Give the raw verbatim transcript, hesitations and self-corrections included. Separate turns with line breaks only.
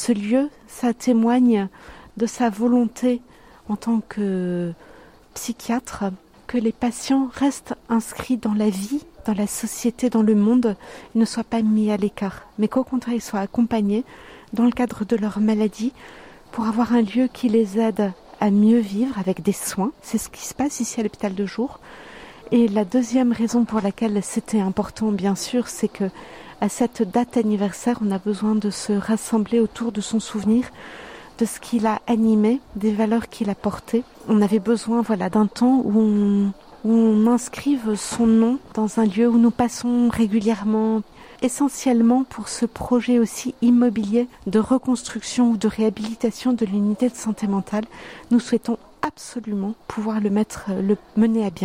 ce lieu, ça témoigne de sa volonté en tant que psychiatre que les patients restent inscrits dans la vie, dans la société, dans le monde, ils ne soient pas mis à l'écart, mais qu'au contraire, ils soient accompagnés dans le cadre de leur maladie pour avoir un lieu qui les aide à mieux vivre avec des soins. C'est ce qui se passe ici à l'hôpital de jour. Et la deuxième raison pour laquelle c'était important, bien sûr, c'est que à cette date anniversaire, on a besoin de se rassembler autour de son souvenir, de ce qu'il a animé, des valeurs qu'il a portées. On avait besoin, voilà, d'un temps où on, où on inscrive son nom dans un lieu où nous passons régulièrement, essentiellement pour ce projet aussi immobilier de reconstruction ou de réhabilitation de l'unité de santé mentale. Nous souhaitons absolument pouvoir le mettre, le mener à bien.